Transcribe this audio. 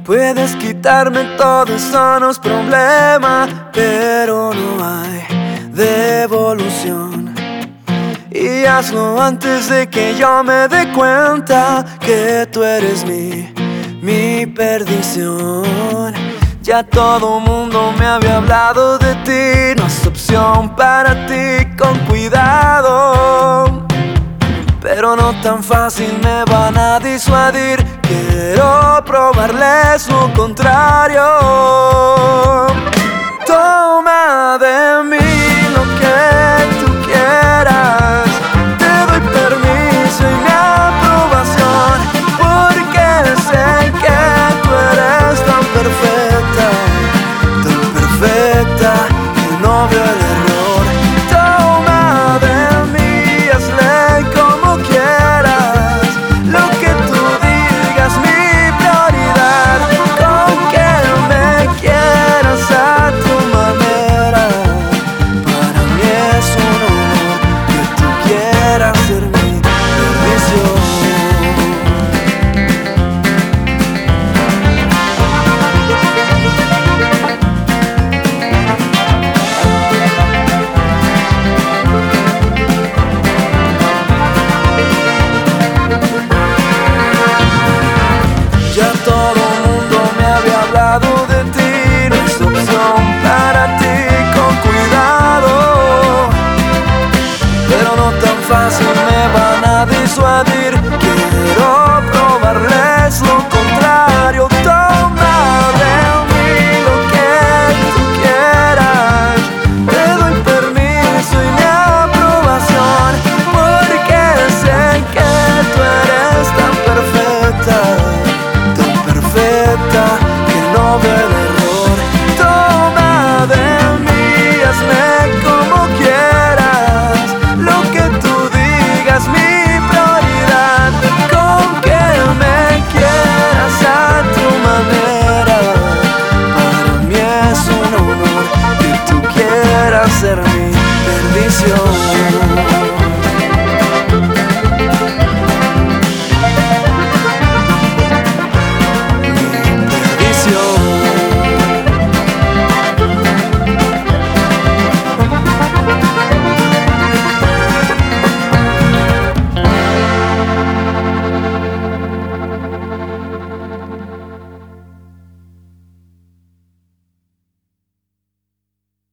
Puedes quitarme todo, eso no es problema, pero no hay devolución. Y hazlo antes de que yo me dé cuenta que tú eres mi perdición. Ya todo mundo me había hablado de ti, no es opción para ti, con cuidado. Pero no tan fácil me van a disuadir, quiero probarles lo contrario. Toma de mí lo que tú quieras, te doy permiso y mi aprobación, porque sé que tú eres tan perfecta que no veo el error. Toma de mí, hazle como quieras, lo que tú digas mi prioridad, con que me quieras a tu manera. Para mí es un honor que tú quieras ser mi perdición. Ya todo mundo me había hablado de ti, no es opción para ti, con cuidado. Pero no tan fácil me van a disuadir, quiero probarles lo contrario. Toma de mí lo que tú quieras, te doy permiso y mi aprobación, porque sé que tú eres tan perfecta que no veo el error. Toma de mí, hazme como quieras, lo que tú digas mi prioridad, con que me quieras a tu manera. Para mí es un honor que tú quieras ser mi perdición.